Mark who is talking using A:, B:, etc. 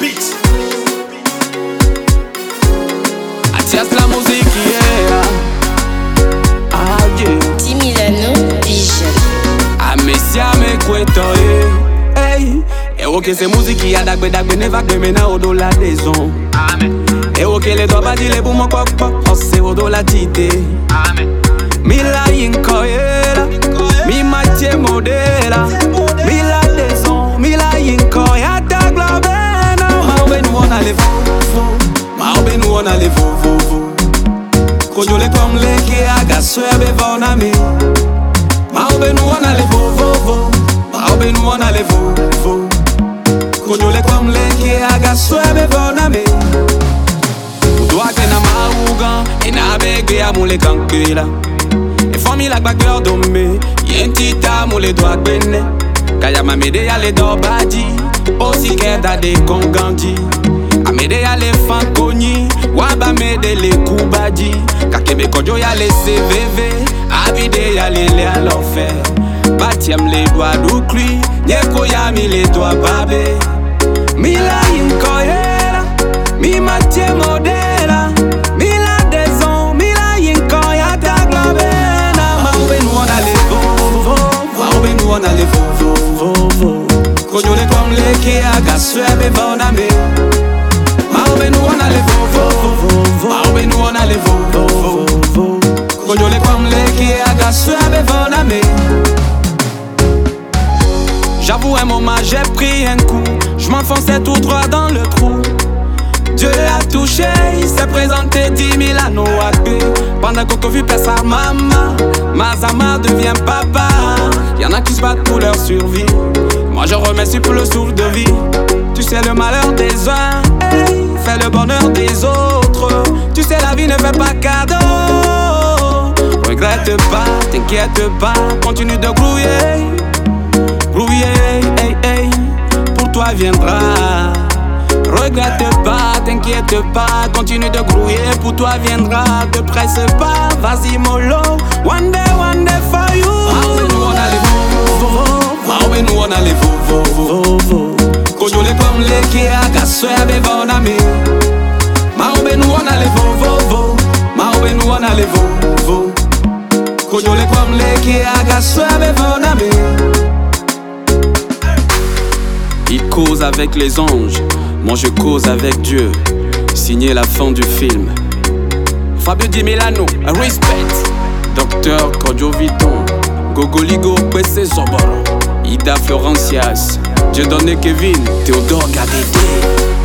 A: beat.
B: Atias la musique, yeah. Ah, yeah.
C: 10 Milano, Vision.
B: A Messia me kwento, yeah. Hey. E woke se muziki ya dagbe ne vagbe mena odo la dezon. Amen. E woke le doba di le bumo kok pok ose odo la tite. Amen. Mi la yinko yela, mi matye modela, mi la dezon, mi la yinko ya daglobe na. Ma obe nou on ale vo, ma obe nou on ale vo. Kojo le kom le ke aga swebe vona mi. Ma obe nou on ale vo, ma obe nou on ale vo. Kojo le kom le ke aga swebe vona mi. Udoake na maugan, e na bege a mule kankela. E fomi la gbagbe dombe, yentita mule do agbene. Kaya ma mede ya le dobadi, osi keda de kongandi. Amede ya le fankoni, waba mede le kubadi. Kakebe kojo ya le CVV, abide ya le alofer. Batiam le doa dukli, nyeko ya mi le doa babe. Mi la yinkoyela, mi matye modela. Mi la dezon, mi la yinkoya taglabena. Ma oube nou on ale vo, ma oube nou on ale vo. Kojo le kom le ke aga swebe vona me. Ma oube nou on ale vo, ma oube nou on ale vo. Kojo le kom le ke aga swebe vona me. J'avoue un moment j'ai pris un coup, je m'enfonçais tout droit dans le trou. Dieu l'a touché, il s'est présenté 10 000 anneaux à queue. Pendant que Kofi pèse sa maman, Mazama devient papa. Y'en a qui se battent pour leur survie, moi je remercie pour le souffle de vie. Tu sais le malheur des uns, hey, fait le bonheur des autres. Tu sais la vie ne fait pas cadeau. Regrette pas, t'inquiète pas, continue de grouiller. Grouiller, hey, hey, pour toi viendra. Regrette pas, t'inquiète pas, continue de grouiller, pour toi viendra. Te presse pas, vas-y mollo, one day for you. Maoube nou on ale vo, maoube nou on ale vo. Kojo le kom le ke aga swebe vona mi. Maoube nou on ale vo, maoube nou on ale vo. Kojo le kom le ke aga swebe vona mi. Il cause avec les anges, moi je cause avec Dieu. Signé la fin du film. Fabio Di Milano, respect. Docteur Kojo Viton, Gogoligo Kwese Zoboro, Ida Florentias, Dieudonné Kevin, Théodore Gadede.